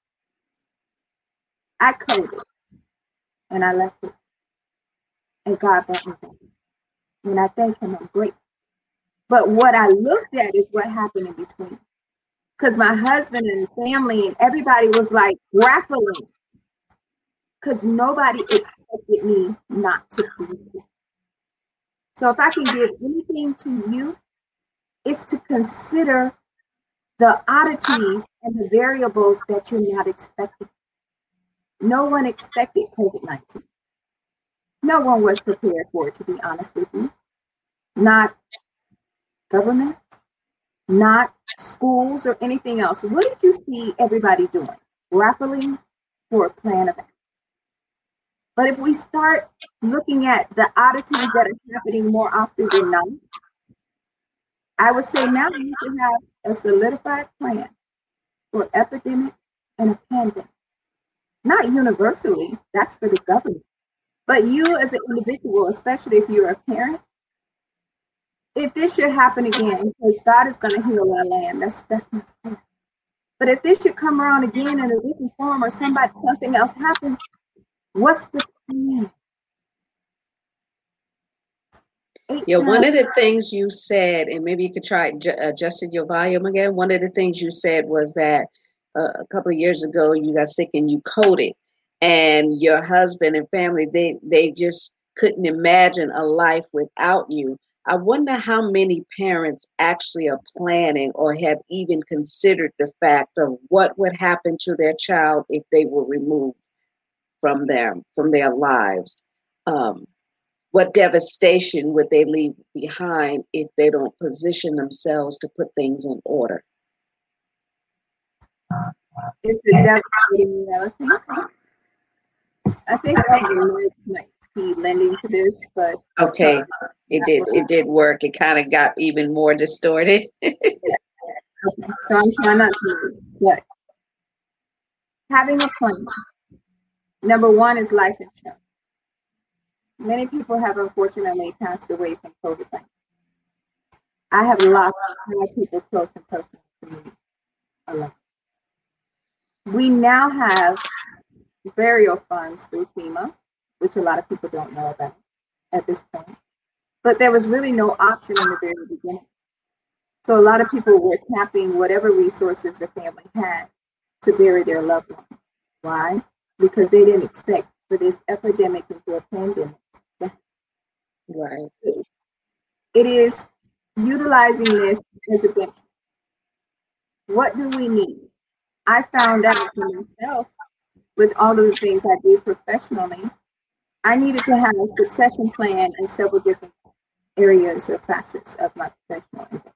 I coded, and I left it. And God brought me back. And I thank him, I'm grateful. But what I looked at is what happened in between. Because my husband and family and everybody was like grappling. Because nobody expected me not to be here. So if I can give anything to you, it's to consider the oddities and the variables that you're not expecting. No one expected COVID nineteen. No one was prepared for it, to be honest with you. Not government, not schools or anything else. What did you see everybody doing? Grappling for a plan of action. But if we start looking at the oddities that are happening more often than not, I would say now we should have a solidified plan for epidemic and a pandemic. Not universally, that's for the government. But you as an individual, especially if you're a parent, if this should happen again, because God is going to heal our land, that's that's my point. But if this should come around again in a different form or somebody something else happens, what's the plan? Eight Yeah, times. one of the things you said, and maybe you could try ju- adjusting your volume again. One of the things you said was that uh, a couple of years ago you got sick and you coded, and your husband and family they they just couldn't imagine a life without you. I wonder how many parents actually are planning or have even considered the fact of what would happen to their child if they were removed from them, from their lives. Um, what devastation would they leave behind if they don't position themselves to put things in order? It's a devastating reality. I think everyone might be lending to this, but okay, it did it did work. It kind of got even more distorted. Yeah. Okay, so I'm trying not to, but having a plan. Number one is life insurance. Many people have unfortunately passed away from COVID nineteen. I have lost five people close and personal to me alone. We now have burial funds through FEMA, which a lot of people don't know about at this point. But there was really no option in the very beginning. So a lot of people were tapping whatever resources the family had to bury their loved ones. Why? Because they didn't expect for this epidemic into a pandemic. Right. It is utilizing this as a benchmark. What do we need? I found out for myself with all of the things I do professionally, I needed to have a succession plan in several different areas or facets of my professional endeavor.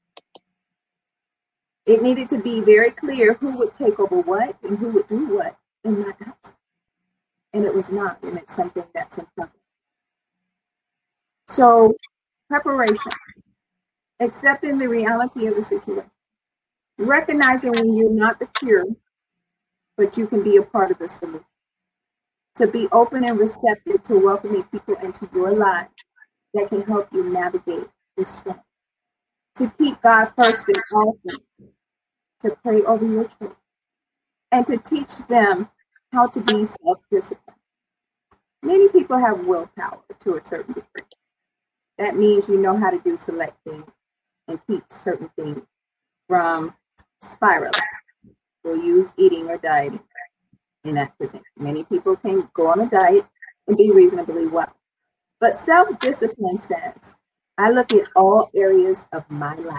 It needed to be very clear who would take over what and who would do what in my absence. And it was not, and it's something that's important. So, preparation, accepting the reality of the situation, recognizing when you're not the cure, but you can be a part of the solution. To be open and receptive to welcoming people into your life that can help you navigate this storm. To keep God first in all things. To pray over your children. And to teach them how to be self-disciplined. Many people have willpower to a certain degree. That means you know how to do select things and keep certain things from spiraling. We'll use eating or dieting in that position. Many people can go on a diet and be reasonably well. But self-discipline says, I look at all areas of my life.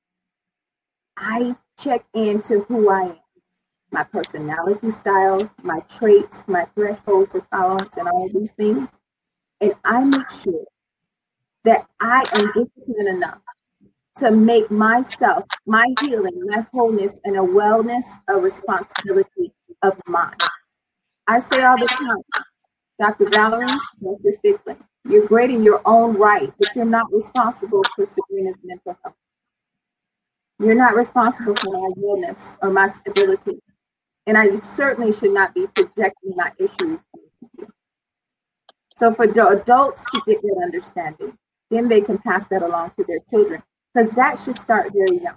I check into who I am, my personality styles, my traits, my threshold for tolerance, and all of these things. And I make sure that I am disciplined enough to make myself, my healing, my wholeness, and a wellness a responsibility of mine. I say all the time, Doctor Valerie, Doctor Thicklin, you're great in your own right, but you're not responsible for Sabrina's mental health. You're not responsible for my wellness or my stability. And I certainly should not be projecting my issues. So for the adults to get that understanding, then they can pass that along to their children, because that should start very young.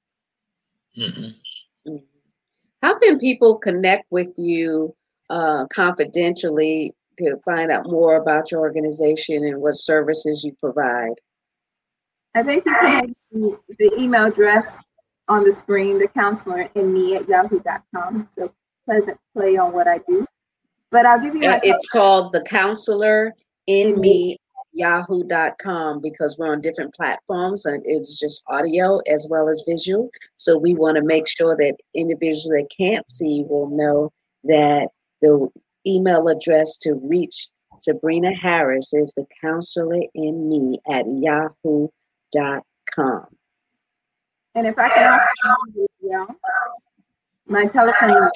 Mm-hmm. How can people connect with you uh, confidentially to find out more about your organization and what services you provide? I think you can have the email address on the screen, the counselor in me at yahoo dot com. So pleasant play on what I do. But I'll give you my uh, it's called the counselor in me yahoo dot com because we're on different platforms and it's just audio as well as visual. So we want to make sure that individuals that can't see will know that the email address to reach Sabrina Harris is the counselor in me at yahoo dot com. And if I can ask you, yeah, my telephone.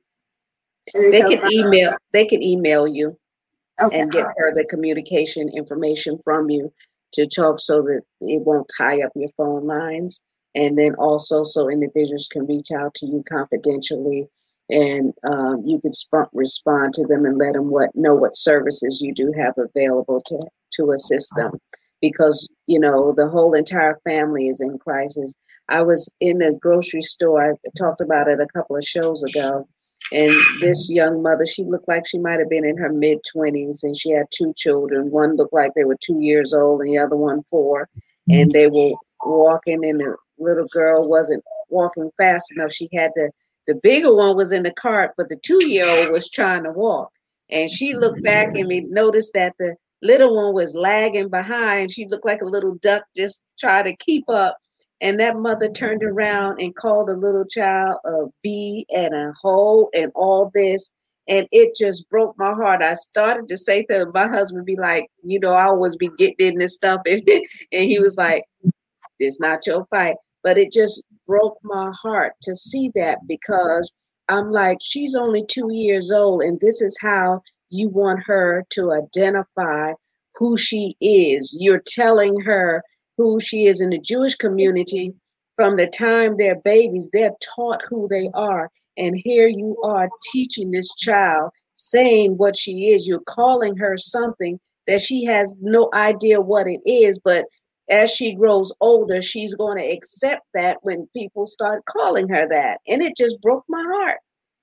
They can email. They can email you. Okay. And get further communication information from you to talk so that it won't tie up your phone lines. And then also so individuals can reach out to you confidentially and um, you can sp- respond to them and let them what know what services you do have available to, to assist them. Because, you know, the whole entire family is in crisis. I was in the grocery store. I talked about it a couple of shows ago. And this young mother, she looked like she might have been in her mid-twenties, and she had two children. One looked like they were two years old, and the other one four. And they were walking, and the little girl wasn't walking fast enough. She had the, the bigger one was in the cart, but the two-year-old was trying to walk. And she looked back and we noticed that the little one was lagging behind. She looked like a little duck just trying to keep up. And that mother turned around and called the little child a bee and a hoe and all this. And it just broke my heart. I started to say to my husband, be like, you know, I always be getting in this stuff. And, and he was like, it's not your fight. But it just broke my heart to see that because I'm like, she's only two years old, and this is how you want her to identify who she is. You're telling her who she is. In the Jewish community. From the time they're babies, they're taught who they are. And here you are teaching this child, saying what she is. You're calling her something that she has no idea what it is. But as she grows older, she's going to accept that when people start calling her that. And it just broke my heart.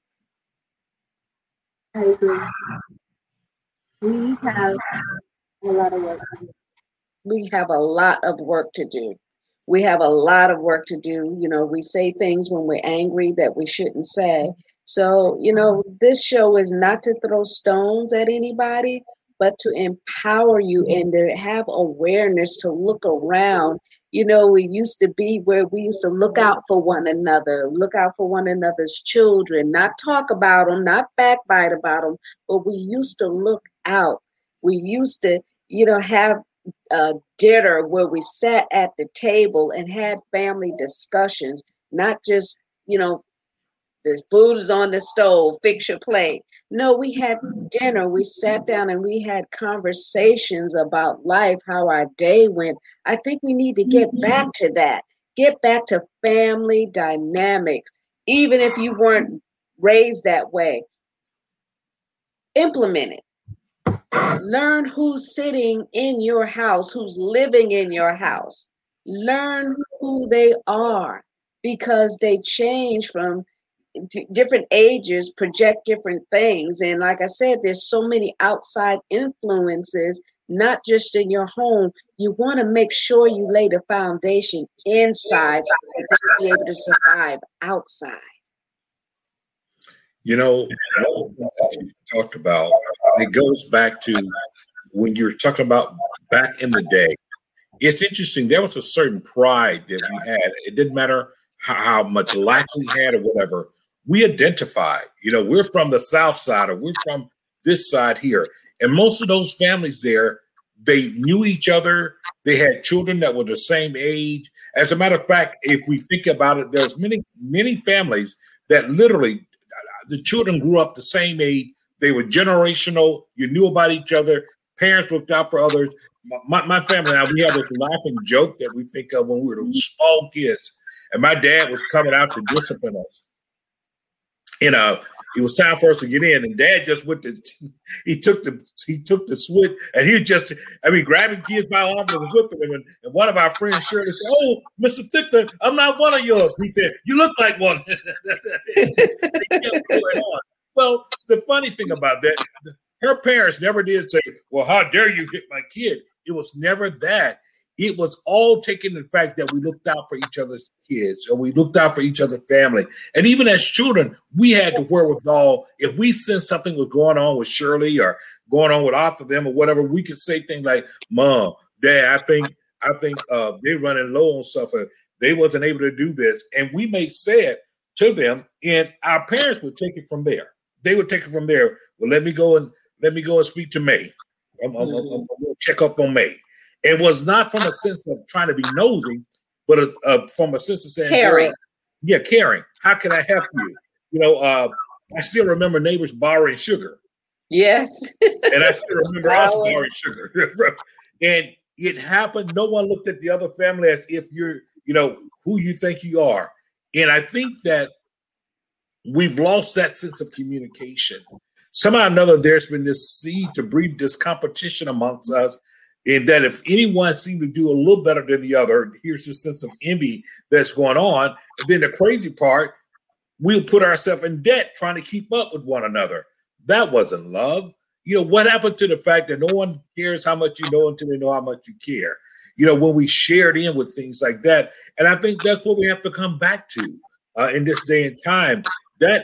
I agree. We have a lot of work to do. We have a lot of work to do. We have a lot of work to do. You know, we say things when we're angry that we shouldn't say. So, you know, this show is not to throw stones at anybody, but to empower you and to have awareness, to look around. You know, we used to be where we used to look out for one another, look out for one another's children, not talk about them, not backbite about them, but we used to look out. We used to, you know, have a dinner where we sat at the table and had family discussions, not just, you know, the food is on the stove, fix your plate. No, we had dinner. We sat down and we had conversations about life, how our day went. I think we need to get back to that. Get back to family dynamics. Even if you weren't raised that way, implement it. Learn who's sitting in your house, who's living in your house. Learn who they are, because they change from d- different ages, project different things. And like I said, there's so many outside influences, not just in your home. You want to make sure you lay the foundation inside so that they'll be able to survive outside. You know, what you talked about, it goes back to when you're talking about back in the day. It's interesting. There was a certain pride that we had. It didn't matter how, how much lack we had or whatever. We identified, you know, we're from the South side or we're from this side here. And most of those families there, they knew each other. They had children that were the same age. As a matter of fact, if we think about it, there's many, many families that literally the children grew up the same age. They were generational. You knew about each other. Parents looked out for others. My, my family and I, we had this laughing joke that we think of when we were small kids. And my dad was coming out to discipline us. You know, it was time for us to get in, and Dad just went to, he took the, he took the switch, and he just, I mean, grabbing kids by the arms and whipping them. And, and one of our friends, Shirley, said, "Oh, Mister Thickler, I'm not one of yours." He said, "You look like one." They kept going on. Well, the funny thing about that, her parents never did say, "Well, how dare you hit my kid?" It was never that. It was all taking the fact that we looked out for each other's kids, or we looked out for each other's family. And even as children, we had the wherewithal. If we sensed something was going on with Shirley or going on with Arthur them or whatever, we could say things like, "Mom, Dad, I think I think uh, they're running low on stuff. Or they wasn't able to do this." And we may say it to them, and our parents would take it from there. They would take it from there. Well, let me go and let me go and speak to May. I'm, I'm, I'm, I'm going to check up on May. It was not from a sense of trying to be nosy, but a, a, from a sense of saying, caring. Yeah, caring. How can I help you? You know, uh, I still remember neighbors borrowing sugar. Yes. And I still remember us borrowing sugar. And it happened. No one looked at the other family as if you're, you know, who you think you are. And I think that we've lost that sense of communication. Somehow or another, there's been this seed to breed this competition amongst us. And that if anyone seemed to do a little better than the other, here's this sense of envy that's going on. And then the crazy part, we'll put ourselves in debt trying to keep up with one another. That wasn't love. You know, what happened to the fact that no one cares how much you know until they know how much you care? You know, when we shared in with things like that. And I think that's what we have to come back to uh, in this day and time. That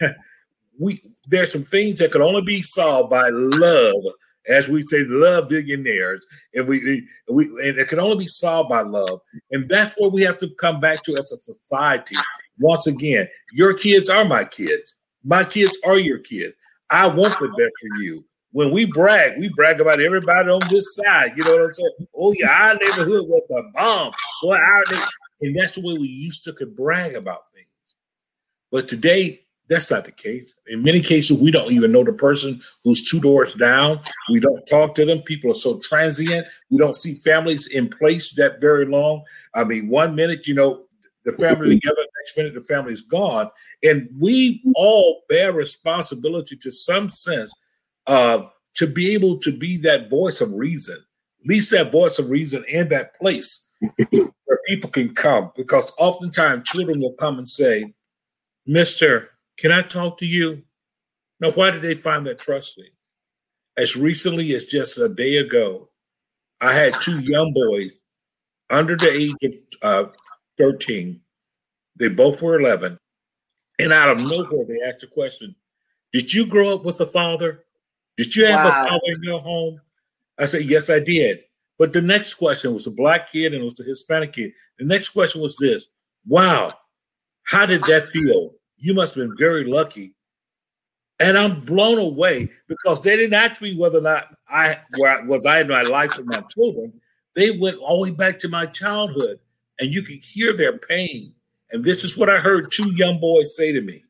we there's some things that could only be solved by love. As we say, love billionaires, and we, we and it can only be solved by love, and that's what we have to come back to as a society. Once again, your kids are my kids. My kids are your kids. I want the best for you. When we brag, we brag about everybody on this side. You know what I'm saying? Oh yeah, our neighborhood was a bomb. Boy, our neighborhood. And that's the way we used to could brag about things. But today, That's not the case. In many cases, we don't even know the person who's two doors down. We don't talk to them. People are so transient. We don't see families in place that very long. I mean, one minute, you know, the family together, next minute, the family's gone. And we all bear responsibility to some sense uh, to be able to be that voice of reason, at least that voice of reason in that place where people can come. Because oftentimes children will come and say, Mister, can I talk to you? Now, why did they find that trusting? As recently as just a day ago, I had two young boys under the age of uh, thirteen. They both were eleven. And out of nowhere, they asked the question, did you grow up with a father? Did you have wow. a father in your home? I said, yes, I did. But the next question was a black kid and it was a Hispanic kid. The next question was this. Wow, how did that feel? You must have been very lucky. And I'm blown away because they didn't ask me whether or not I was I in my life with my children. They went all the way back to my childhood, and you could hear their pain. And this is what I heard two young boys say to me.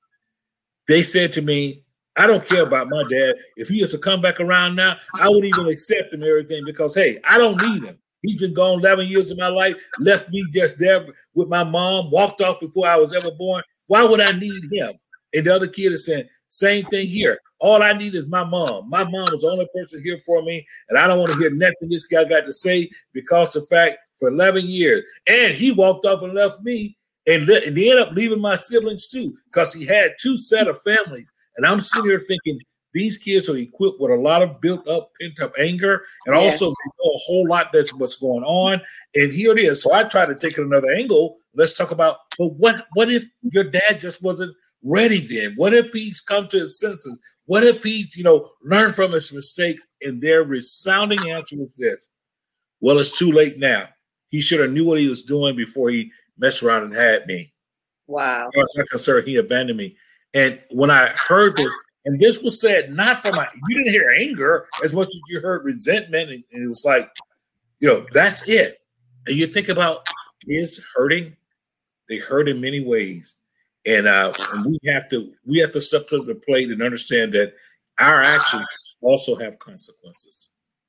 They said to me, I don't care about my dad. If he was to come back around now, I would even accept him and everything because, hey, I don't need him. He's been gone eleven years of my life, left me just there with my mom, walked off before I was ever born. Why would I need him? And the other kid is saying, same thing here. All I need is my mom. My mom is the only person here for me, and I don't want to hear nothing this guy got to say because the fact for eleven years. And he walked off and left me, and, le- and they ended up leaving my siblings too because he had two set of families. And I'm sitting here thinking, these kids are equipped with a lot of built-up, pent-up anger, and yes. also they know a whole lot that's what's going on. And here it is. So I try to take it another angle. Let's talk about, but what, what if your dad just wasn't ready then? What if he's come to his senses? What if he's, you know, learned from his mistakes? And their resounding answer was this. Well, it's too late now. He should have knew what he was doing before he messed around and had me. Wow. As far as I'm concerned, he abandoned me. And when I heard this, and this was said not from my, you didn't hear anger as much as you heard resentment. And, and it was like, you know, that's it. And you think about kids hurting. They hurt in many ways. And, uh, and we have to we have to step to the plate and understand that our actions also have consequences.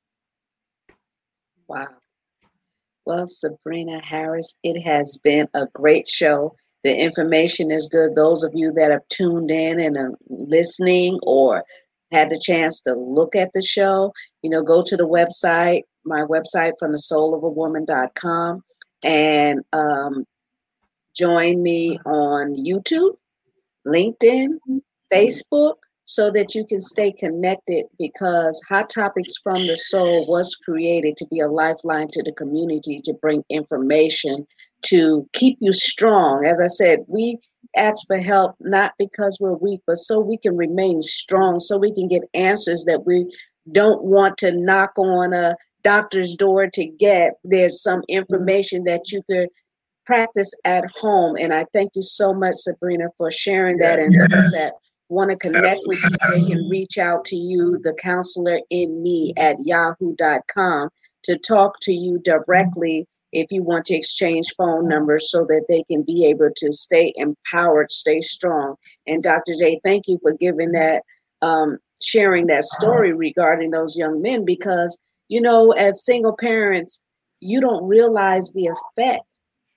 Wow. Well, Sabrina Harris, it has been a great show. The information is good. Those of you that have tuned in and are listening or had the chance to look at the show, you know, go to the website, my website from the soul of a woman dot com, and um, join me on YouTube, LinkedIn, Facebook, so that you can stay connected, because Hot Topics from the Soul was created to be a lifeline to the community, to bring information, to keep you strong. As I said, we ask for help not because we're weak, but so we can remain strong, so we can get answers that we don't want to knock on a doctor's door to get. There's some information that you could practice at home. And I thank you so much, Sabrina, for sharing that. And those that want to connect Absolutely. with you, they can reach out to you, the counselor in me at yahoo dot com, to talk to you directly if you want to exchange phone numbers so that they can be able to stay empowered, stay strong. And Doctor J, thank you for giving that, um, sharing that story regarding those young men, because, you know, as single parents, you don't realize the effect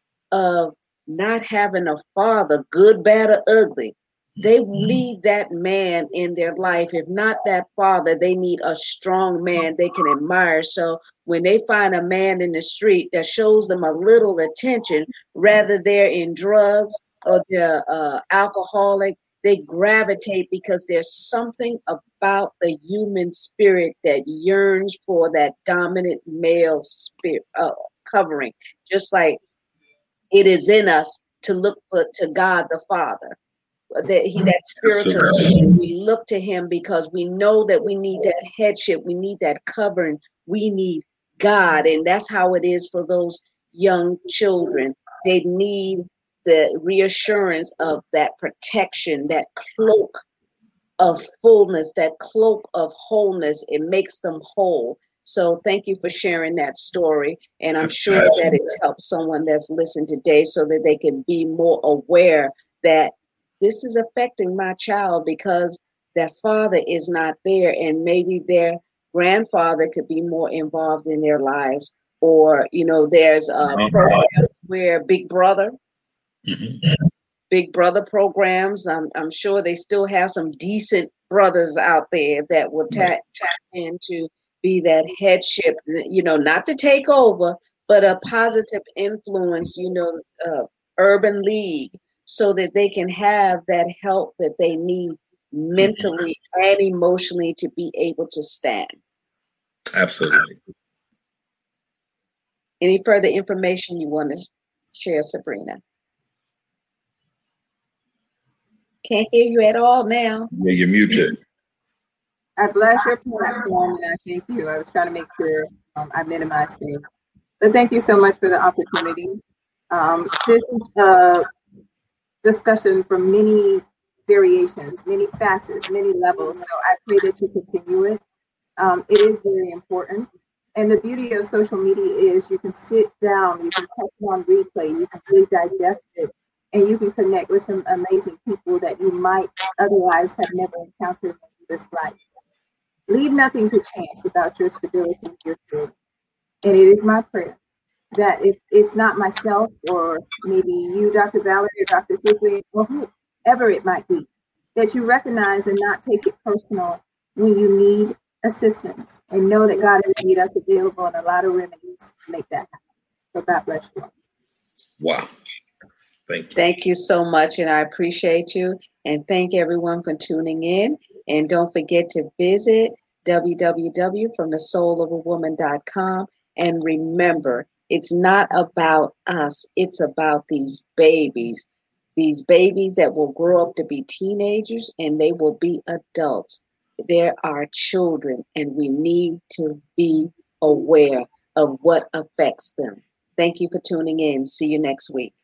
of not having a father, good, bad, or ugly. They need that man in their life. If not that father, they need a strong man they can admire. So when they find a man in the street that shows them a little attention, rather they're in drugs or they're uh, alcoholic, they gravitate because there's something about the human spirit that yearns for that dominant male spirit uh, covering, just like it is in us to look for to God the Father. That he that spiritual being, we look to him because we know that we need that headship, we need that covering, we need God. And that's how it is for those young children. They need the reassurance of that protection, that cloak of fullness, that cloak of wholeness. It makes them whole. So thank you for sharing that story. And I'm sure that it's helped someone that's listened today so that they can be more aware that this is affecting my child because their father is not there, and maybe their grandfather could be more involved in their lives. Or, you know, there's a program where Big Brother, mm-hmm. Big Brother programs. I'm, I'm sure they still have some decent brothers out there that will tap, tap in to be that headship, you know, not to take over, but a positive influence, you know, uh, urban league, so that they can have that help that they need mentally and emotionally to be able to stand. Absolutely. Any further information you want to share, Sabrina? Can't hear you at all now. Yeah, you're muted. I bless your platform and I thank you. I was trying to make sure um, I minimized things. But thank you so much for the opportunity. Um, this is a discussion from many variations, many facets, many levels. So I pray that you continue it. Um, it is very important. And the beauty of social media is you can sit down, you can catch it on replay, you can really digest it, and you can connect with some amazing people that you might otherwise have never encountered in this life. Leave nothing to chance about your stability and your good. And it is my prayer that if it's not myself or maybe you, Doctor Valerie, or Doctor Quigley, or whoever it might be, that you recognize and not take it personal when you need assistance, and know that God has made us available and a lot of remedies to make that happen. So God bless you. Wow. Thank you. Thank you so much, and I appreciate you. And thank everyone for tuning in. And don't forget to visit w w w dot from the soul of a woman dot com. And remember, it's not about us. It's about these babies, these babies that will grow up to be teenagers and they will be adults. There are children, and we need to be aware of what affects them. Thank you for tuning in. See you next week.